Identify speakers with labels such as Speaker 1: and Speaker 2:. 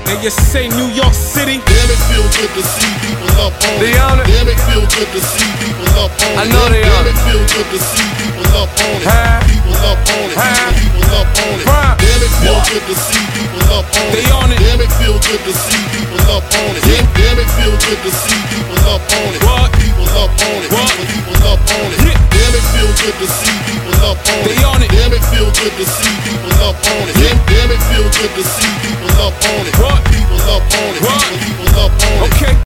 Speaker 1: And you say New York City?
Speaker 2: Damn, it feel good to see people up on it.
Speaker 1: They on it?
Speaker 2: Damn, it feel good to see people up on it.
Speaker 1: I know they on
Speaker 2: Damn,
Speaker 1: it.
Speaker 2: it feel good to see people up on it.
Speaker 1: Huh?
Speaker 2: People up on it.
Speaker 1: Huh?
Speaker 2: People up on it.
Speaker 1: Huh?
Speaker 2: Damn, it feel good to see people up on it.
Speaker 1: They on it.
Speaker 2: Damn, it feel good to see people up on it. Damn, it feel good to see people up on it.
Speaker 1: What?
Speaker 2: People up on it.
Speaker 1: What?
Speaker 2: People up on it.
Speaker 1: Yeah.
Speaker 2: Damn, it feel good to see people up on it.
Speaker 1: They on it.
Speaker 2: Damn, it feel good to see people up on it. Damn, it feel good to see people up on it.
Speaker 1: What?
Speaker 2: People up on it.
Speaker 1: What?
Speaker 2: People up on it.
Speaker 1: Okay.